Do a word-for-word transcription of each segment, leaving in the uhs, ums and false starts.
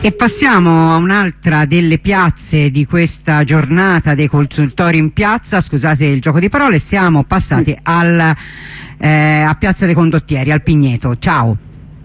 E passiamo a un'altra delle piazze di questa giornata dei consultori in piazza. Scusate il gioco di parole, siamo passati al, eh, a Piazza dei Condottieri, al Pigneto. Ciao.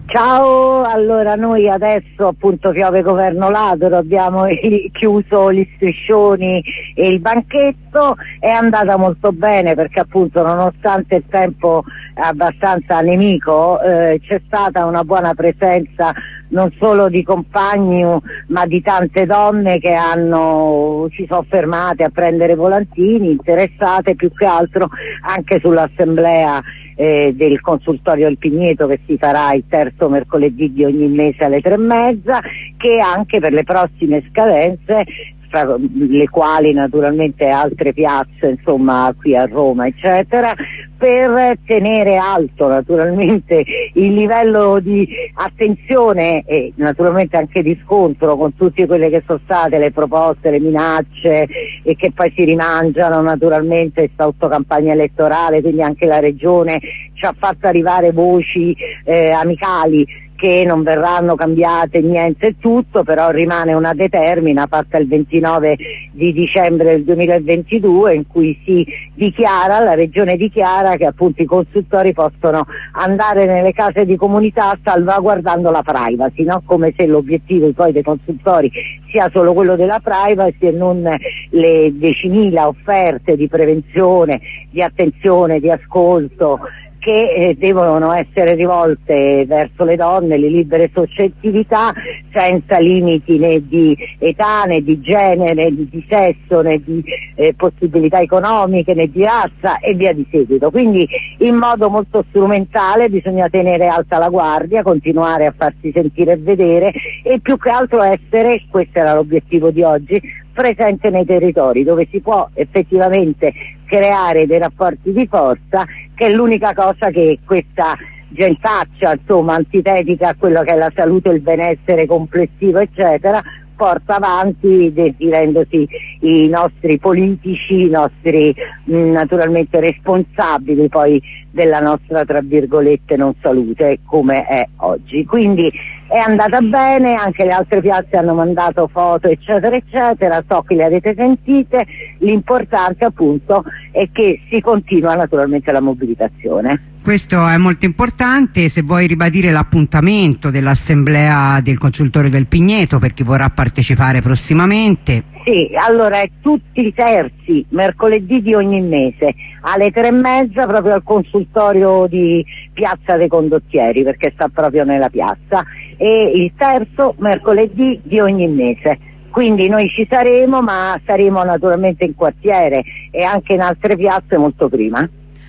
Ciao, allora noi adesso appunto piove governo ladro, abbiamo chiuso gli striscioni e il banchetto, è andata molto bene perché appunto nonostante il tempo abbastanza nemico eh, c'è stata una buona presenza non solo di compagni ma di tante donne che hanno, si sono fermate a prendere volantini, interessate più che altro anche sull'assemblea eh, del consultorio del Pigneto che si farà il terzo mercoledì di ogni mese alle tre e mezza, che anche per le prossime scadenze, fra le quali naturalmente altre piazze, insomma qui a Roma eccetera, per tenere alto naturalmente il livello di attenzione e naturalmente anche di scontro con tutte quelle che sono state le proposte, le minacce e che poi si rimangiano naturalmente sotto campagna elettorale, quindi anche la Regione ci ha fatto arrivare voci eh, amicali che non verranno cambiate niente e tutto, però rimane una determina fatta il ventinove di dicembre del duemilaventidue in cui si dichiara, la Regione dichiara che appunto i consultori possono andare nelle case di comunità salvaguardando la privacy, no? Come se l'obiettivo poi dei consultori sia solo quello della privacy e non le decimila offerte di prevenzione, di attenzione, di ascolto che eh, devono essere rivolte verso le donne, le libere suscettività, senza limiti né di età, né di genere, né di, di sesso, né di eh, possibilità economiche, né di razza e via di seguito. Quindi in modo molto strumentale bisogna tenere alta la guardia, continuare a farsi sentire e vedere e più che altro essere, questo era l'obiettivo di oggi, presente nei territori dove si può effettivamente creare dei rapporti di forza, che è l'unica cosa che questa gentaccia insomma antitetica a quello che è la salute e il benessere complessivo eccetera porta avanti, definendosi i nostri politici, i nostri mh, naturalmente responsabili poi della nostra tra virgolette non salute come è oggi. Quindi è andata bene, anche le altre piazze hanno mandato foto eccetera eccetera, so che le avete sentite, l'importante appunto è che si continua naturalmente la mobilitazione. Questo è molto importante. Se vuoi ribadire l'appuntamento dell'assemblea del consultorio del Pigneto per chi vorrà partecipare prossimamente. Sì, allora è tutti i terzi mercoledì di ogni mese alle tre e mezza proprio al consultorio di Piazza dei Condottieri perché sta proprio nella piazza, e il terzo mercoledì di ogni mese. Quindi noi ci saremo, ma saremo naturalmente in quartiere e anche in altre piazze molto prima.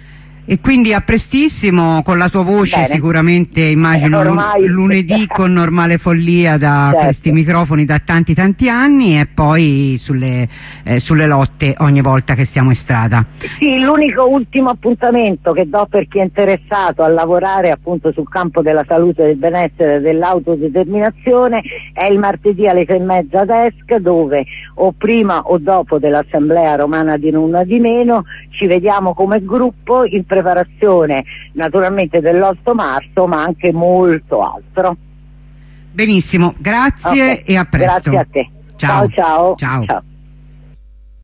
E quindi a prestissimo con la tua voce. Bene. Sicuramente immagino eh, ormai... lunedì con Normale Follia da certo. Questi microfoni da tanti tanti anni e poi sulle, eh, sulle lotte ogni volta che siamo in strada. Sì, l'unico ultimo appuntamento che do per chi è interessato a lavorare appunto sul campo della salute, del benessere e dell'autodeterminazione è il martedì alle sei e mezza ad Esc, dove o prima o dopo dell'assemblea romana di Nulla di Meno ci vediamo come gruppo in preparazione naturalmente dell'otto marzo ma anche molto altro. Benissimo, grazie. Okay. E a presto. Grazie a te. Ciao ciao ciao, ciao. ciao.